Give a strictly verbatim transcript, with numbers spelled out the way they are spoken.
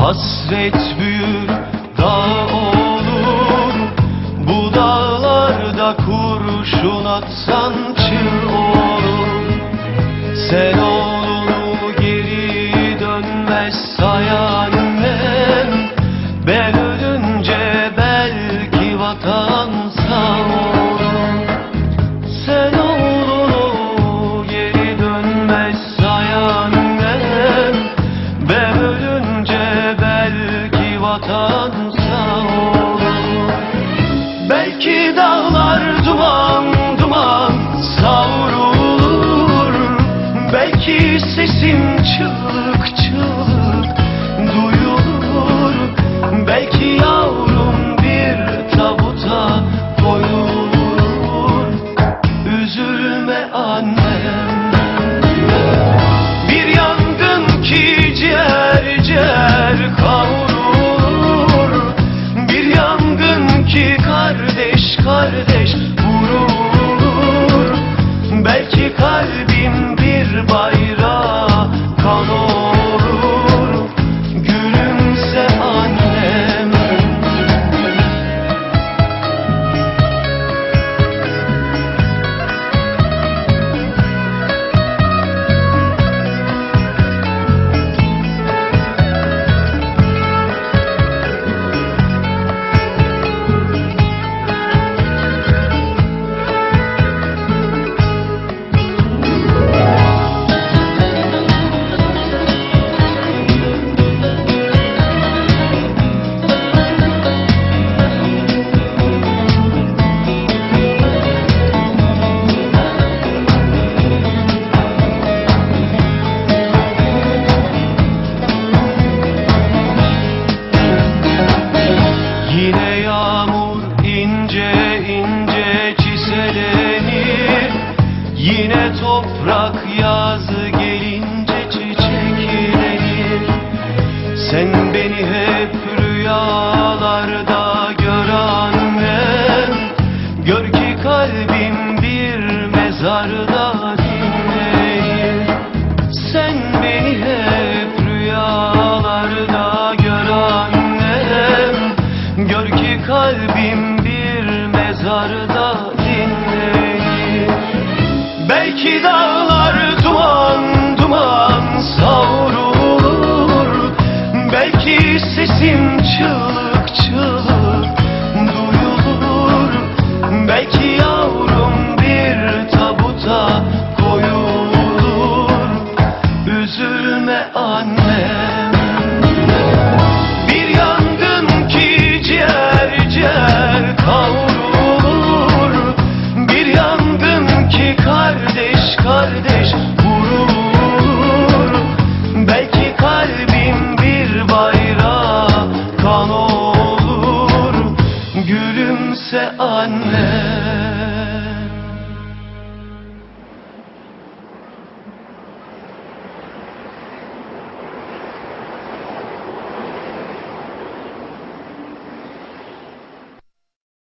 Hasret büyür, dağ olur. Bu dağlarda kurşun atsan çığ olur. Sen oğlunu geri dönmez say annem. Ben ölünce belki vatan sağ olur. Sen oğlunu geri dönmez say annem. Ben ölünce belki vatan sağ olur. Belki dağlar duman duman savrulur. Belki sesim çığlık çığlık duyulur. Belki yavrum bir tabuta koyulur. Üzülme annem. Bir yangın ki ciğer ciğer kavrulur. Bir yangın ki kardeş kardeş vurulur. Belki kalbim bir bayrağa kan olur. Gülümse annem. Yine yağmur ince ince çiselenir. Yine toprak yazı gelince çiçeklenir. Sen beni hep rüyalarda gör annem. Gör ki kalbim bir mezarda dinlenir. Sen beni hep rüyalarda gör annem. Gör ki kalbim bir mezarda dinlenir. Belki dağlar duman duman savrulur. Belki sesim çığlık çığlık duyulur. Belki yavrum bir tabuta koyulur. Üzülme annem. Bir yangın ki ciğer ciğer kavrulur. Bir yangın ki kardeş kardeş vurulur. Belki kalbim bir bayrağa kan olur. Gülümse anne.